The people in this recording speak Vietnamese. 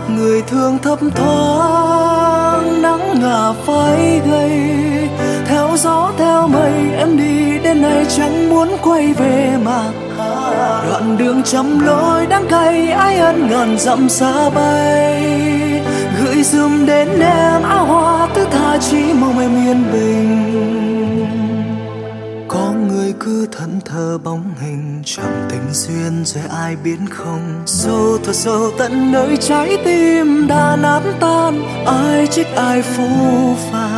người thương thấp thoáng nắng ngả phai gầy. Theo gió theo mây em đi đến nay chẳng muốn quay về mà. Đoạn đường trăm lối đắng cay ái ân ngàn dặm xa bay. Gửi dùm đến em áo hoa thứ tha chỉ mong em yên bình. Có người cứ thẫn thờ bóng hình chẳng tình duyên rồi ai biết không. Sâu thật sâu tận nơi trái tim đã nát tan, ai trách ai phũ phàng.